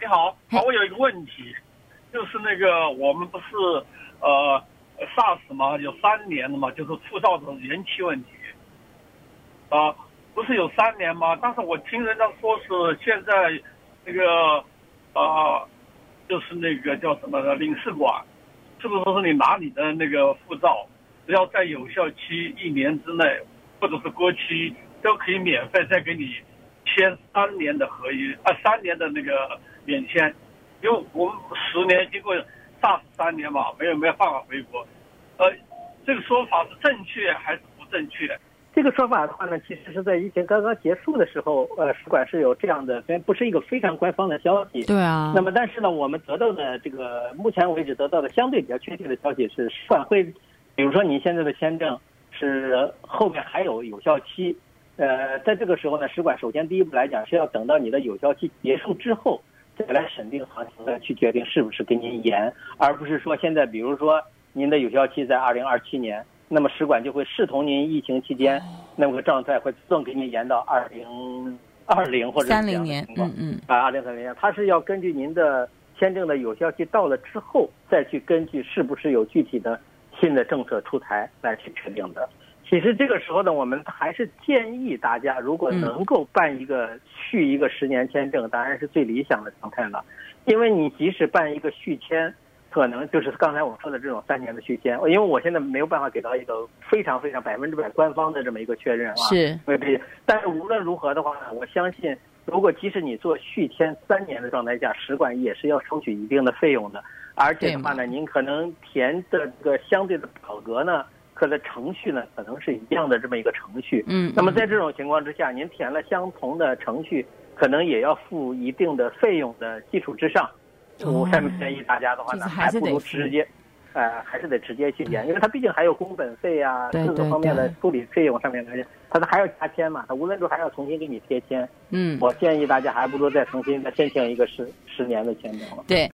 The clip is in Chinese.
你好，我有一个问题，就是那个我们不是SARS 嘛，有3年了嘛，就是护照的延期问题，不是有3年吗？但是我听人家说是现在那个就是那个叫什么的领事馆，是不是说是你拿你的那个护照，只要在有效期1年之内，或者是过期，都可以免费再给你签3年的合约，3年的那个免签。因为我们10年经过SARS 3年嘛，没有办法回国。这个说法是正确还是不正确？ 这个说法的话呢，其实是在疫情刚刚结束的时候，使馆是有这样的，虽然不是一个非常官方的消息。 对啊。 那么，但是呢，我们得到的这个目前为止得到的相对比较确切的消息是，使馆会，比如说你现在的签证是后面还有有效期，在这个时候呢，使馆首先第一步来讲是要等到你的有效期结束之后，再来审定航程的去决定是不是给您延，而不是说现在比如说您的有效期在2027年。那么使馆就会视同您疫情期间那么个状态，会自动给您延到2020或者 30年 ，2030年，它是要根据您的签证的有效期到了之后，再去根据是不是有具体的新的政策出台来去确定的。其实这个时候呢，我们还是建议大家，如果能够续一个10年签证，当然是最理想的状态了，因为你即使办一个续签。可能就是刚才我说的这种3年的续签，因为我现在没有办法给到一个非常100%官方的这么一个确认啊。 是。 但是无论如何的话呢，我相信，如果即使你做续签3年的状态下，使馆也是要收取一定的费用的，而且的话呢，您可能填的这个相对的表格呢，可能程序呢可能是一样的这么一个程序。那么在这种情况之下，您填了相同的程序，可能也要付一定的费用的基础之上。我下面建议大家的话呢，还不如直接，还是得直接去填，因为它毕竟还有工本费啊，各个方面的处理费用上面来讲，它还要加签嘛，它无论如何还要重新给你贴签。我建议大家还不如再重新先签一个10年的签证了。 对。